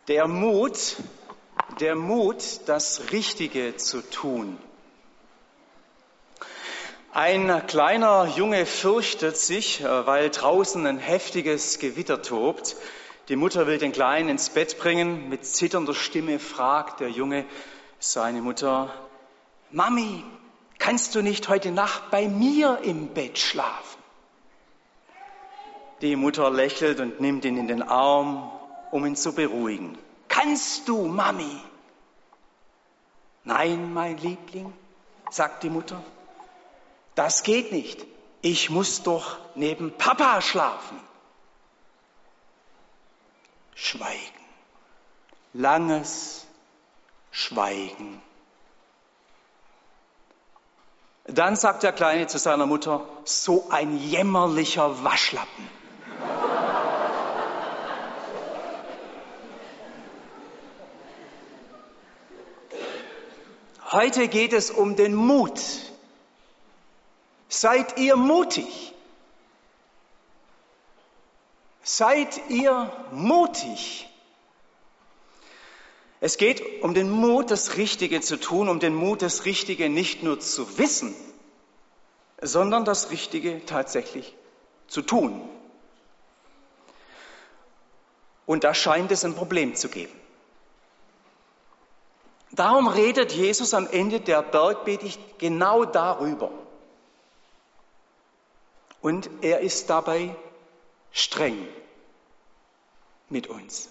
Der Mut, das Richtige zu tun. Ein kleiner Junge fürchtet sich, weil draußen ein heftiges Gewitter tobt. Die Mutter will den Kleinen ins Bett bringen. Mit zitternder Stimme fragt der Junge seine Mutter: Mami, kannst du nicht heute Nacht bei mir im Bett schlafen? Die Mutter lächelt und nimmt ihn in den Arm, um ihn zu beruhigen. Kannst du, Mami? Nein, mein Liebling, sagt die Mutter. Das geht nicht. Ich muss doch neben Papa schlafen. Schweigen. Langes Schweigen. Dann sagt der Kleine zu seiner Mutter: So ein jämmerlicher Waschlappen. Heute geht es um den Mut. Seid ihr mutig? Seid ihr mutig? Es geht um den Mut, das Richtige zu tun, um den Mut, das Richtige nicht nur zu wissen, sondern das Richtige tatsächlich zu tun. Und da scheint es ein Problem zu geben. Darum redet Jesus am Ende der Bergpredigt genau darüber. Und er ist dabei streng mit uns.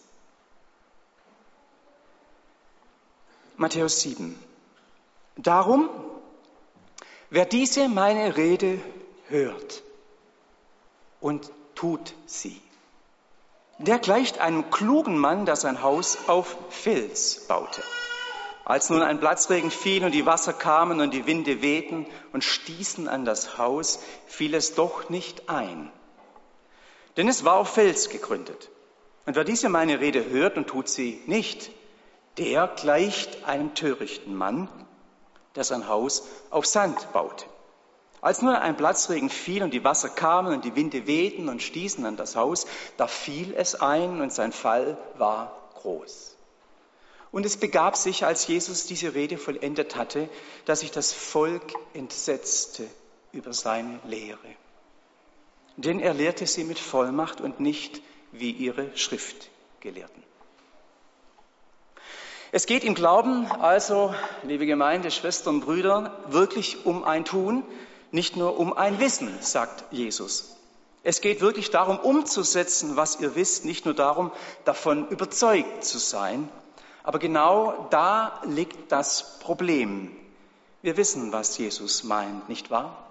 Matthäus 7. Darum, wer diese meine Rede hört und tut sie, der gleicht einem klugen Mann, der sein Haus auf Fels baute. Als nun ein Platzregen fiel und die Wasser kamen und die Winde wehten und stießen an das Haus, fiel es doch nicht ein. Denn es war auf Fels gegründet. Und wer diese meine Rede hört und tut sie nicht, der gleicht einem törichten Mann, der sein Haus auf Sand baute. Als nun ein Platzregen fiel und die Wasser kamen und die Winde wehten und stießen an das Haus, da fiel es ein und sein Fall war groß. Und es begab sich, als Jesus diese Rede vollendet hatte, dass sich das Volk entsetzte über seine Lehre. Denn er lehrte sie mit Vollmacht und nicht wie ihre Schriftgelehrten. Es geht im Glauben also, liebe Gemeinde, Schwestern und Brüder, wirklich um ein Tun, nicht nur um ein Wissen, sagt Jesus. Es geht wirklich darum, umzusetzen, was ihr wisst, nicht nur darum, davon überzeugt zu sein. Aber genau da liegt das Problem. Wir wissen, was Jesus meint, nicht wahr?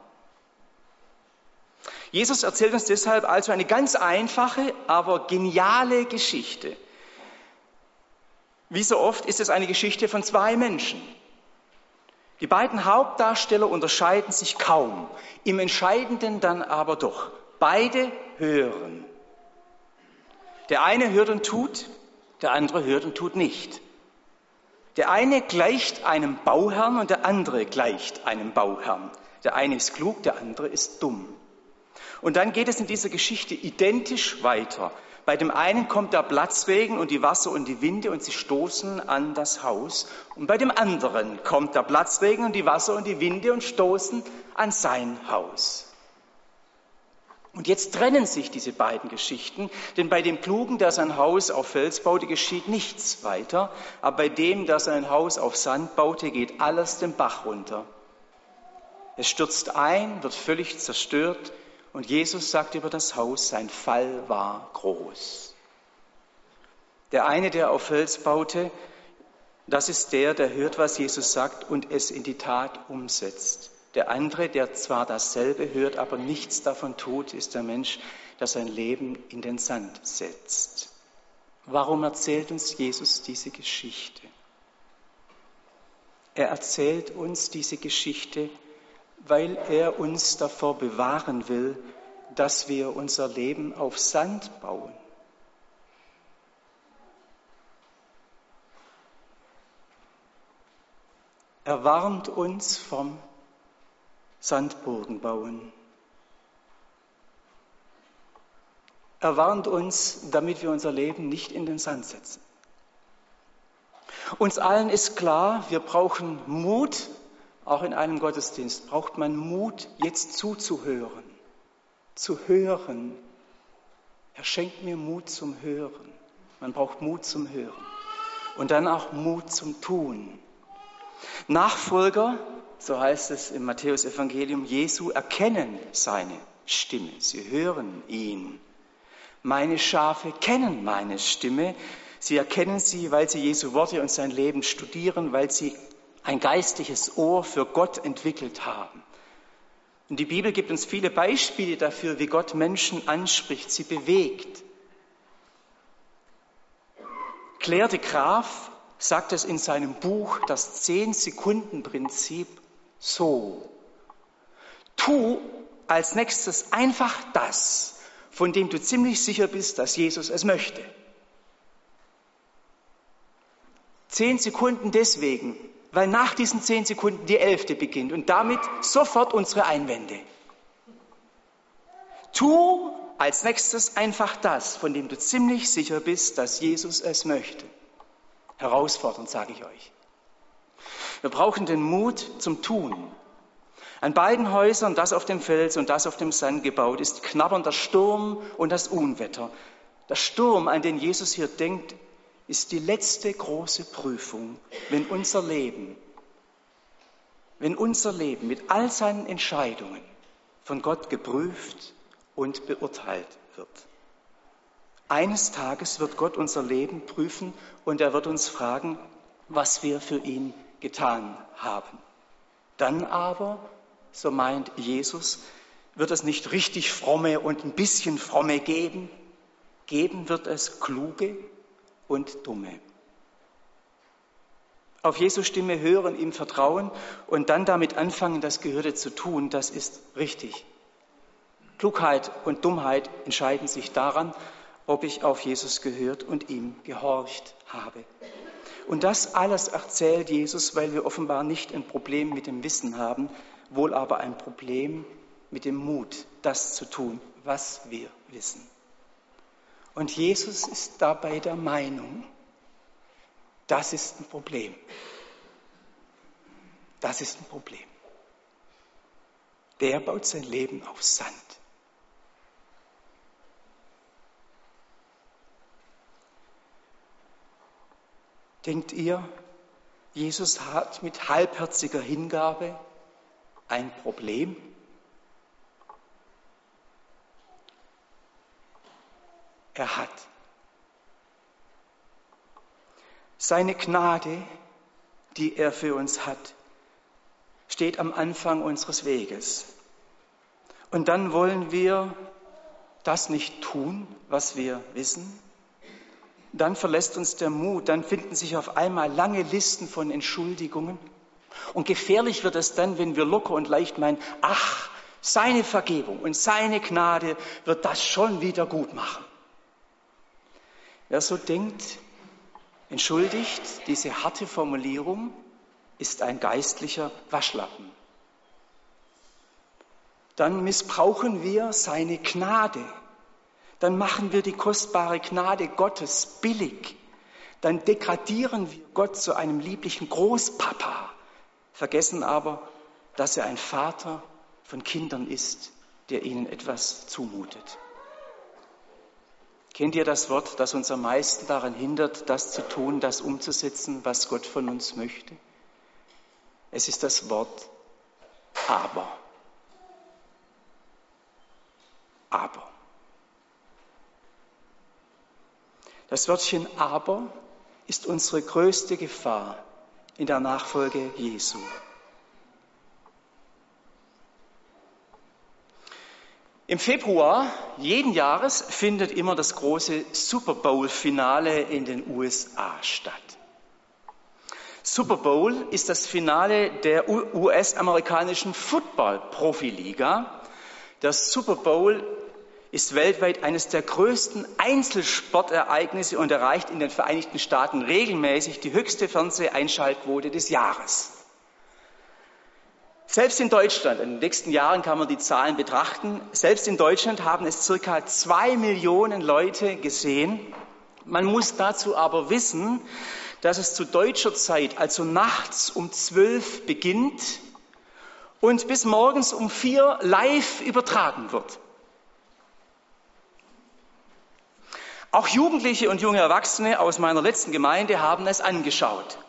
Jesus erzählt uns deshalb also eine ganz einfache, aber geniale Geschichte. Wie so oft ist es eine Geschichte von zwei Menschen. Die beiden Hauptdarsteller unterscheiden sich kaum, im Entscheidenden dann aber doch. Beide hören. Der eine hört und tut, der andere hört und tut nicht. Der eine gleicht einem Bauherrn und der andere gleicht einem Bauherrn. Der eine ist klug, der andere ist dumm. Und dann geht es in dieser Geschichte identisch weiter. Bei dem einen kommt der Platzregen und die Wasser und die Winde und sie stoßen an das Haus. Und bei dem anderen kommt der Platzregen und die Wasser und die Winde und stoßen an sein Haus. Und jetzt trennen sich diese beiden Geschichten, denn bei dem Klugen, der sein Haus auf Fels baute, geschieht nichts weiter, aber bei dem, der sein Haus auf Sand baute, geht alles den Bach runter. Es stürzt ein, wird völlig zerstört und Jesus sagt über das Haus, sein Fall war groß. Der eine, der auf Fels baute, das ist der hört, was Jesus sagt und es in die Tat umsetzt. Der andere, der zwar dasselbe hört, aber nichts davon tut, ist der Mensch, der sein Leben in den Sand setzt. Warum erzählt uns Jesus diese Geschichte? Er erzählt uns diese Geschichte, weil er uns davor bewahren will, dass wir unser Leben auf Sand bauen. Er warnt uns vom Sandburgen bauen. Er warnt uns, damit wir unser Leben nicht in den Sand setzen. Uns allen ist klar, wir brauchen Mut, auch in einem Gottesdienst braucht man Mut, jetzt zuzuhören, zu hören. Er schenkt mir Mut zum Hören. Man braucht Mut zum Hören. Und dann auch Mut zum Tun. Nachfolger, so heißt es im Matthäus-Evangelium, Jesu erkennen seine Stimme. Sie hören ihn. Meine Schafe kennen meine Stimme. Sie erkennen sie, weil sie Jesu Worte und sein Leben studieren, weil sie ein geistliches Ohr für Gott entwickelt haben. Und die Bibel gibt uns viele Beispiele dafür, wie Gott Menschen anspricht, sie bewegt. Claire de Graaf sagt es in seinem Buch, das 10-Sekunden-Prinzip, so. Tu als nächstes einfach das, von dem du ziemlich sicher bist, dass Jesus es möchte. 10 Sekunden deswegen, weil nach diesen 10 Sekunden die 11. beginnt und damit sofort unsere Einwände. Tu als nächstes einfach das, von dem du ziemlich sicher bist, dass Jesus es möchte. Herausfordernd, sage ich euch. Wir brauchen den Mut zum Tun. An beiden Häusern, das auf dem Fels und das auf dem Sand gebaut, ist knabbernder Sturm und das Unwetter. Der Sturm, an den Jesus hier denkt, ist die letzte große Prüfung, wenn unser Leben mit all seinen Entscheidungen von Gott geprüft und beurteilt wird. Eines Tages wird Gott unser Leben prüfen und er wird uns fragen, was wir für ihn getan haben. Dann aber, so meint Jesus, wird es nicht richtig Fromme und ein bisschen Fromme geben. Geben wird es Kluge und Dumme. Auf Jesu Stimme hören, ihm vertrauen und dann damit anfangen, das Gehörte zu tun, das ist richtig. Klugheit und Dummheit entscheiden sich daran, ob ich auf Jesus gehört und ihm gehorcht habe. Und das alles erzählt Jesus, weil wir offenbar nicht ein Problem mit dem Wissen haben, wohl aber ein Problem mit dem Mut, das zu tun, was wir wissen. Und Jesus ist dabei der Meinung, das ist ein Problem. Das ist ein Problem. Der baut sein Leben auf Sand. Denkt ihr, Jesus hat mit halbherziger Hingabe ein Problem? Er hat. Seine Gnade, die er für uns hat, steht am Anfang unseres Weges. Und dann wollen wir das nicht tun, was wir wissen. Dann verlässt uns der Mut, dann finden sich auf einmal lange Listen von Entschuldigungen. Und gefährlich wird es dann, wenn wir locker und leicht meinen, ach, seine Vergebung und seine Gnade wird das schon wieder gut machen. Wer so denkt, entschuldigt, diese harte Formulierung ist ein geistlicher Waschlappen. Dann missbrauchen wir seine Gnade. Dann machen wir die kostbare Gnade Gottes billig. Dann degradieren wir Gott zu einem lieblichen Großpapa, vergessen aber, dass er ein Vater von Kindern ist, der ihnen etwas zumutet. Kennt ihr das Wort, das uns am meisten daran hindert, das zu tun, das umzusetzen, was Gott von uns möchte? Es ist das Wort aber. Aber. Das Wörtchen aber ist unsere größte Gefahr in der Nachfolge Jesu. Im Februar jeden Jahres findet immer das große Super Bowl-Finale in den USA statt. Super Bowl ist das Finale der US-amerikanischen Football-Profiliga. Der Super Bowl ist weltweit eines der größten Einzelsportereignisse und erreicht in den Vereinigten Staaten regelmäßig die höchste Fernseheinschaltquote des Jahres. Selbst in Deutschland, in den nächsten Jahren kann man die Zahlen betrachten, selbst in Deutschland haben es circa 2 Millionen Leute gesehen Man muss dazu aber wissen, dass es zu deutscher Zeit, also nachts um 12 beginnt und bis morgens um 4 live übertragen wird. Auch Jugendliche und junge Erwachsene aus meiner letzten Gemeinde haben es angeschaut.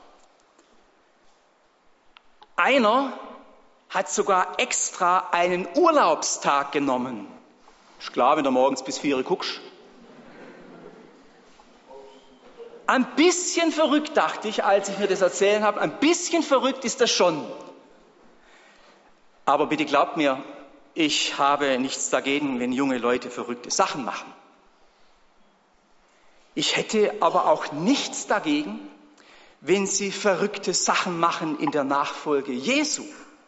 Einer hat sogar extra einen Urlaubstag genommen. Ist klar, wenn du morgens bis 4 Uhr guckst. Ein bisschen verrückt, dachte ich, als ich mir das erzählen habe. Ein bisschen verrückt ist das schon. Aber bitte glaubt mir, ich habe nichts dagegen, wenn junge Leute verrückte Sachen machen. Ich hätte aber auch nichts dagegen, wenn sie verrückte Sachen machen in der Nachfolge Jesu.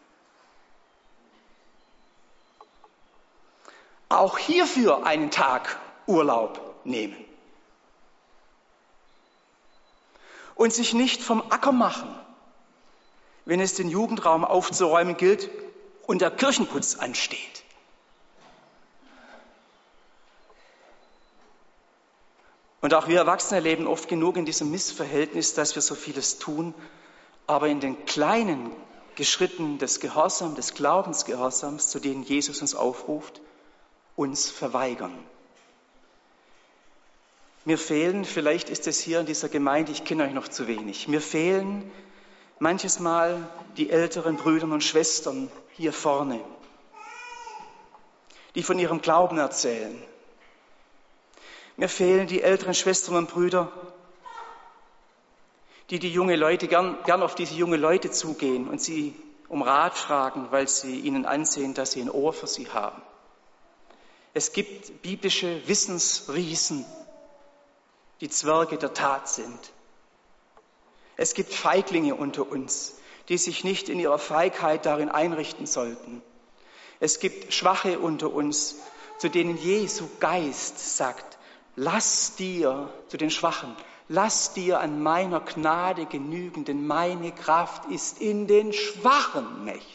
Auch hierfür einen Tag Urlaub nehmen. Und sich nicht vom Acker machen, wenn es den Jugendraum aufzuräumen gilt und der Kirchenputz ansteht. Und auch wir Erwachsene leben oft genug in diesem Missverhältnis, dass wir so vieles tun, aber in den kleinen Schritten des Gehorsams, des Glaubensgehorsams, zu denen Jesus uns aufruft, uns verweigern. Mir fehlen, vielleicht ist es hier in dieser Gemeinde, ich kenne euch noch zu wenig, mir fehlen manches Mal die älteren Brüder und Schwestern hier vorne, die von ihrem Glauben erzählen. Mir fehlen die älteren Schwestern und Brüder, die junge Leute gern auf diese junge Leute zugehen und sie um Rat fragen, weil sie ihnen ansehen, dass sie ein Ohr für sie haben. Es gibt biblische Wissensriesen, die Zwerge der Tat sind. Es gibt Feiglinge unter uns, die sich nicht in ihrer Feigheit darin einrichten sollten. Es gibt Schwache unter uns, zu denen Jesu Geist sagt, lass dir, zu den Schwachen, lass dir an meiner Gnade genügen, denn meine Kraft ist in den Schwachen mächtig.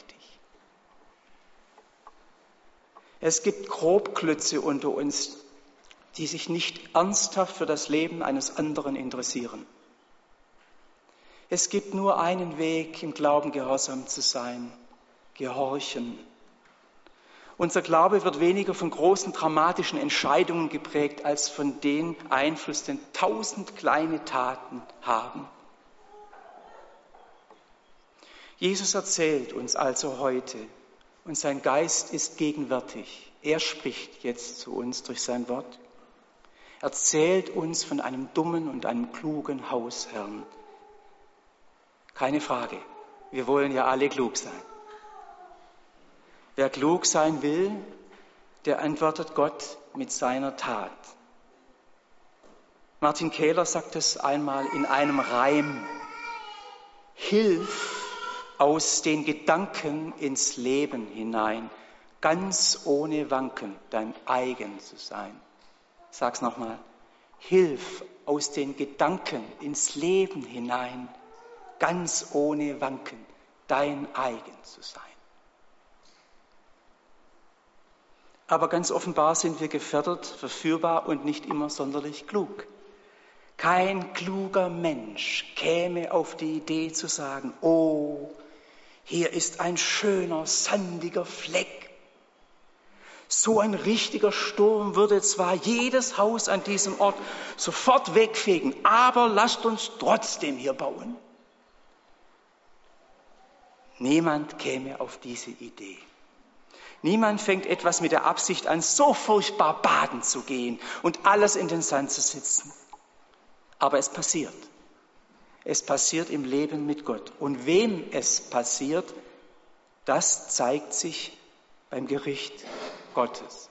Es gibt Grobklötze unter uns, die sich nicht ernsthaft für das Leben eines anderen interessieren. Es gibt nur einen Weg, im Glauben gehorsam zu sein, gehorchen. Unser Glaube wird weniger von großen dramatischen Entscheidungen geprägt, als von dem Einfluss, den 1000 kleine Taten haben. Jesus erzählt uns also heute, und sein Geist ist gegenwärtig. Er spricht jetzt zu uns durch sein Wort. Erzählt uns von einem dummen und einem klugen Hausherrn. Keine Frage, wir wollen ja alle klug sein. Wer klug sein will, der antwortet Gott mit seiner Tat. Martin Kähler sagt es einmal in einem Reim. Hilf aus den Gedanken ins Leben hinein, ganz ohne Wanken dein eigen zu sein. Sag's nochmal. Hilf aus den Gedanken ins Leben hinein, ganz ohne Wanken dein eigen zu sein. Aber ganz offenbar sind wir gefährdet, verführbar und nicht immer sonderlich klug. Kein kluger Mensch käme auf die Idee zu sagen, oh, hier ist ein schöner, sandiger Fleck. So ein richtiger Sturm würde zwar jedes Haus an diesem Ort sofort wegfegen, aber lasst uns trotzdem hier bauen. Niemand käme auf diese Idee. Niemand fängt etwas mit der Absicht an, so furchtbar baden zu gehen und alles in den Sand zu setzen. Aber es passiert. Es passiert im Leben mit Gott. Und wem es passiert, das zeigt sich beim Gericht Gottes.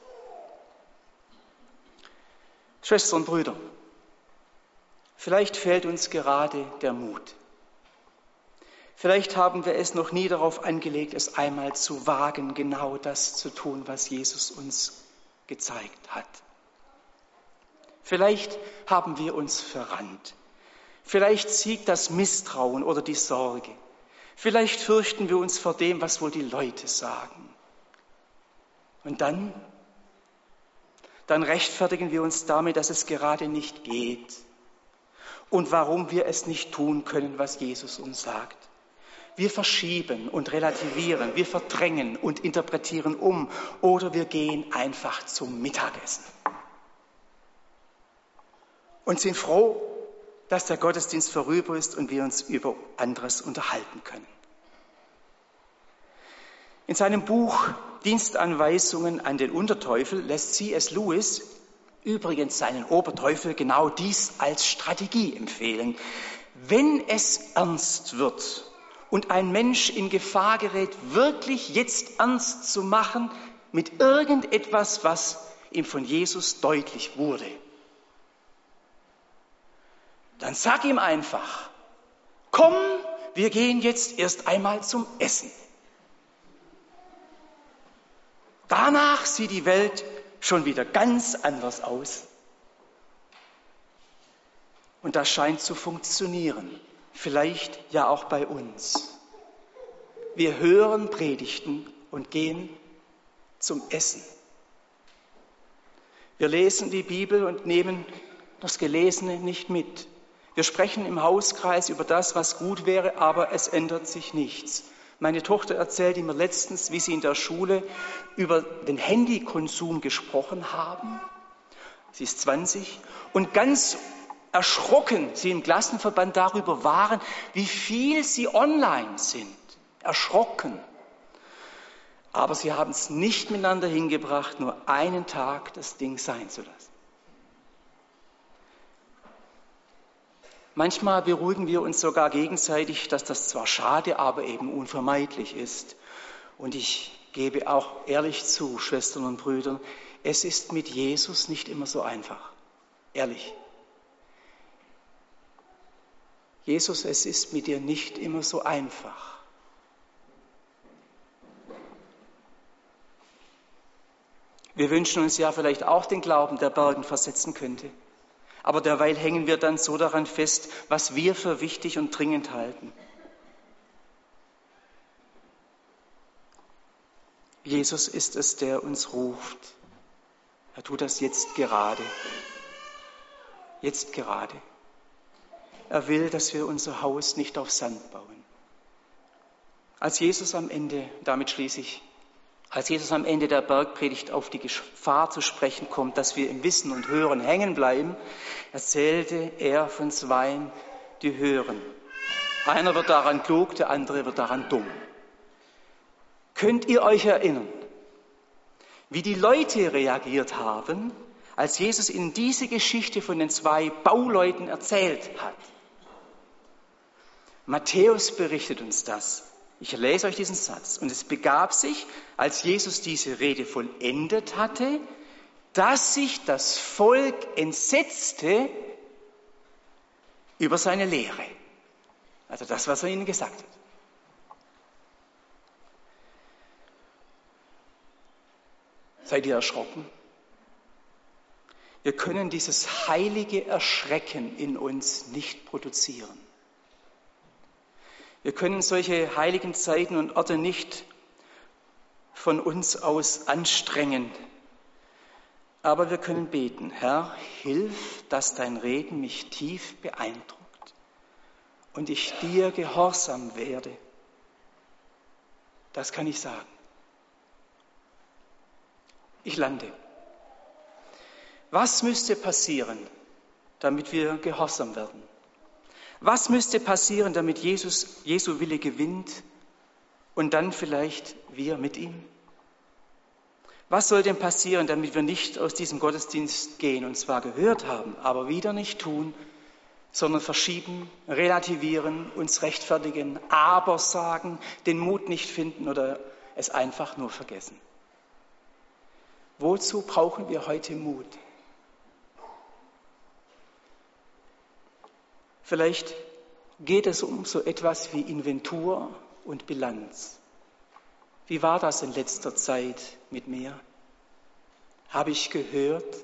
Schwestern und Brüder, vielleicht fehlt uns gerade der Mut. Vielleicht haben wir es noch nie darauf angelegt, es einmal zu wagen, genau das zu tun, was Jesus uns gezeigt hat. Vielleicht haben wir uns verrannt. Vielleicht siegt das Misstrauen oder die Sorge. Vielleicht fürchten wir uns vor dem, was wohl die Leute sagen. Und dann dann rechtfertigen wir uns damit, dass es gerade nicht geht und warum wir es nicht tun können, was Jesus uns sagt. Wir verschieben und relativieren, wir verdrängen und interpretieren um oder wir gehen einfach zum Mittagessen und sind froh, dass der Gottesdienst vorüber ist und wir uns über anderes unterhalten können. In seinem Buch Dienstanweisungen an den Unterteufel lässt C.S. Lewis übrigens seinen Oberteufel genau dies als Strategie empfehlen. Wenn es ernst wird und ein Mensch in Gefahr gerät, wirklich jetzt ernst zu machen mit irgendetwas, was ihm von Jesus deutlich wurde, dann sag ihm einfach, komm, wir gehen jetzt erst einmal zum Essen. Danach sieht die Welt schon wieder ganz anders aus. Und das scheint zu funktionieren, vielleicht ja auch bei uns. Wir hören Predigten und gehen zum Essen. Wir lesen die Bibel und nehmen das Gelesene nicht mit. Wir sprechen im Hauskreis über das, was gut wäre, aber es ändert sich nichts. Meine Tochter erzählte mir letztens, wie sie in der Schule über den Handykonsum gesprochen haben. Sie ist 20 und ganz erschrocken sie im Klassenverband darüber waren, wie viel sie online sind. Erschrocken. Aber sie haben es nicht miteinander hingebracht, nur einen Tag das Ding sein zu lassen. Manchmal beruhigen wir uns sogar gegenseitig, dass das zwar schade, aber eben unvermeidlich ist. Und ich gebe auch ehrlich zu, Schwestern und Brüder, es ist mit Jesus nicht immer so einfach. Ehrlich. Jesus, es ist mit dir nicht immer so einfach. Wir wünschen uns ja vielleicht auch den Glauben, der Bergen versetzen könnte. Aber derweil hängen wir dann so daran fest, was wir für wichtig und dringend halten. Jesus ist es, der uns ruft. Er tut das jetzt gerade. Jetzt gerade. Er will, dass wir unser Haus nicht auf Sand bauen. Als Jesus am Ende, damit schließe ich, als Jesus am Ende der Bergpredigt auf die Gefahr zu sprechen kommt, dass wir im Wissen und Hören hängen bleiben, erzählte er von zweien, die hören. Einer wird daran klug, der andere wird daran dumm. Könnt ihr euch erinnern, wie die Leute reagiert haben, als Jesus ihnen diese Geschichte von den zwei Bauleuten erzählt hat? Matthäus berichtet uns das. Ich lese euch diesen Satz. Und es begab sich, als Jesus diese Rede vollendet hatte, dass sich das Volk entsetzte über seine Lehre. Also das, was er ihnen gesagt hat. Seid ihr erschrocken? Wir können dieses heilige Erschrecken in uns nicht produzieren. Wir können solche heiligen Zeiten und Orte nicht von uns aus anstrengen. Aber wir können beten, Herr, hilf, dass dein Reden mich tief beeindruckt und ich dir gehorsam werde. Das kann ich sagen. Ich lande. Was müsste passieren, damit wir gehorsam werden? Was müsste passieren, damit Jesu Wille gewinnt und dann vielleicht wir mit ihm? Was soll denn passieren, damit wir nicht aus diesem Gottesdienst gehen und zwar gehört haben, aber wieder nicht tun, sondern verschieben, relativieren, uns rechtfertigen, aber sagen, den Mut nicht finden oder es einfach nur vergessen? Wozu brauchen wir heute Mut? Vielleicht geht es um so etwas wie Inventur und Bilanz. Wie war das in letzter Zeit mit mir? Habe ich gehört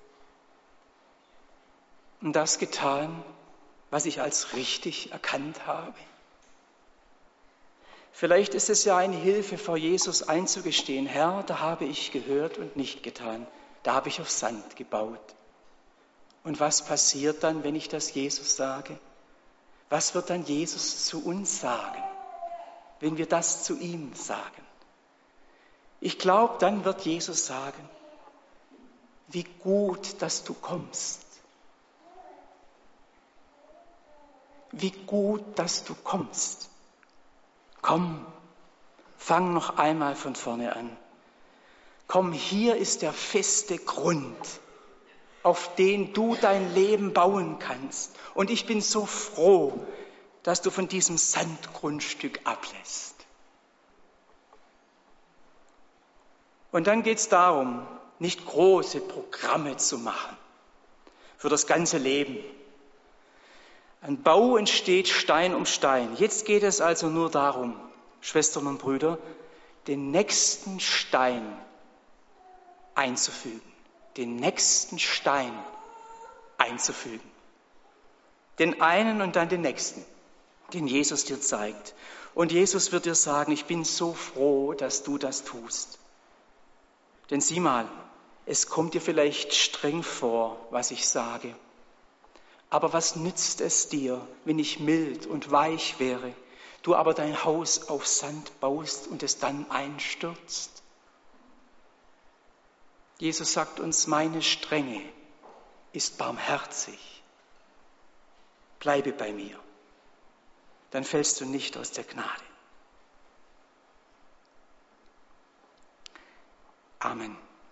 und das getan, was ich als richtig erkannt habe? Vielleicht ist es ja eine Hilfe, vor Jesus einzugestehen, Herr, da habe ich gehört und nicht getan. da habe ich auf Sand gebaut. Und was passiert dann, wenn ich das Jesus sage? Was wird dann Jesus zu uns sagen, wenn wir das zu ihm sagen? Ich glaube, dann wird Jesus sagen, wie gut, dass du kommst. Wie gut, dass du kommst. Komm, fang noch einmal von vorne an. Komm, hier ist der feste Grund, auf den du dein Leben bauen kannst. Und ich bin so froh, dass du von diesem Sandgrundstück ablässt. Und dann geht es darum, nicht große Programme zu machen für das ganze Leben. Ein Bau entsteht Stein um Stein. Jetzt geht es also nur darum, Schwestern und Brüder, den nächsten Stein einzufügen. Den nächsten Stein einzufügen. Den einen und dann den nächsten, den Jesus dir zeigt. Und Jesus wird dir sagen, ich bin so froh, dass du das tust. Denn sieh mal, es kommt dir vielleicht streng vor, was ich sage. Aber was nützt es dir, wenn ich mild und weich wäre, du aber dein Haus auf Sand baust und es dann einstürzt? Jesus sagt uns, meine Strenge ist barmherzig. Bleibe bei mir, dann fällst du nicht aus der Gnade. Amen.